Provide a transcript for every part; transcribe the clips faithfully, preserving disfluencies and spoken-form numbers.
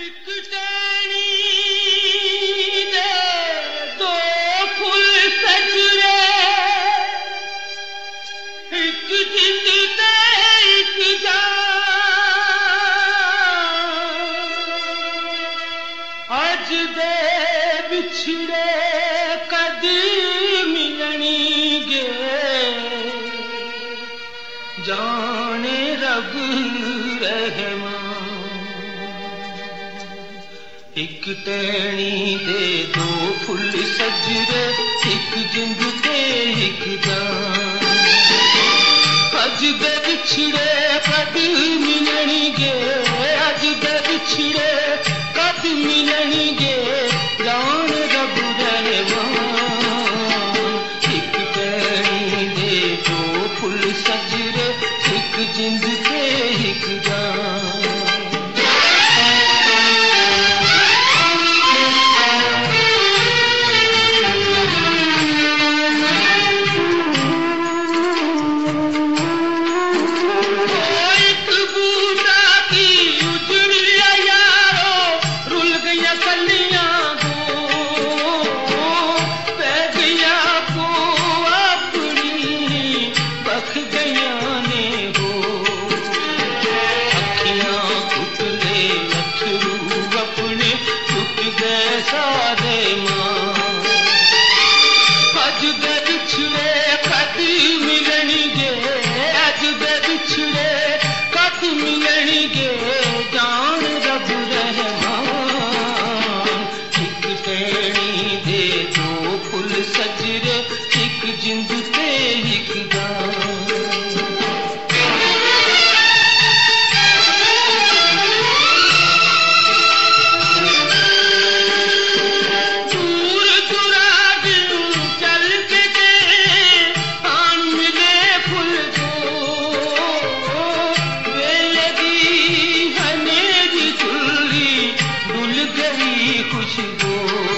बिछड़े कद मिलणगे जाने रब रहमान। एक टहनी दे दो फुल सजरे एक जिंद ते एक जान। अज दे बिछड़े कद मिलणगे अज दे बिछड़े कद मिलणगे जान रब रहमान। एक टहनी दे दो फुल सजरे एक जिंद ते एक जान। अज दे बिछड़े कद मिलणगे अज दे बिछड़े कद मिलणगे जान रब रहमान। एक टहनी दे दो फुल सजरे एक जिंद ते एक जान। खुशबू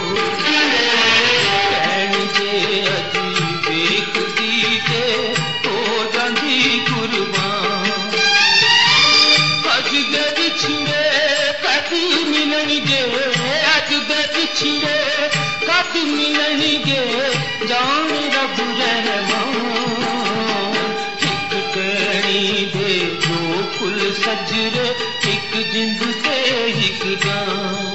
कहन जे अजी बेखुदी ते हो जांदी कुर्बान। अज दे बिछड़े कद मिलणगे अज दे बिछड़े कद मिलणगे जान रब रहमान। एक टहनी दे दो फुल सजरे एक जिंद ते एक जान।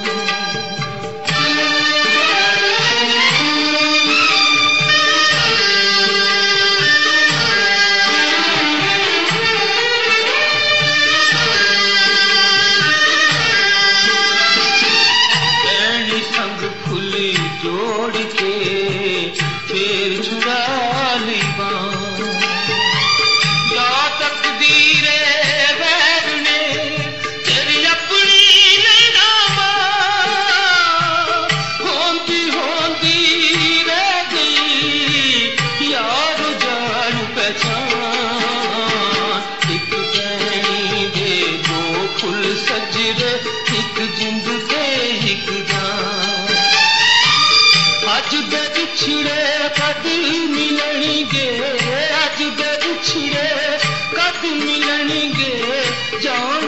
जोड़ के फिर छुड़ा ली बां। या तकदीरे गैर ने तेरी अपनी नैनामा होंदी होंदी रह गई यार जान पहचान। एक टहनी दे दो फुल सजरे एक जिंद ते एक जान। अज दे बिछड़े कद मिलणगे अज दे बिछड़े कद मिलणगे जान।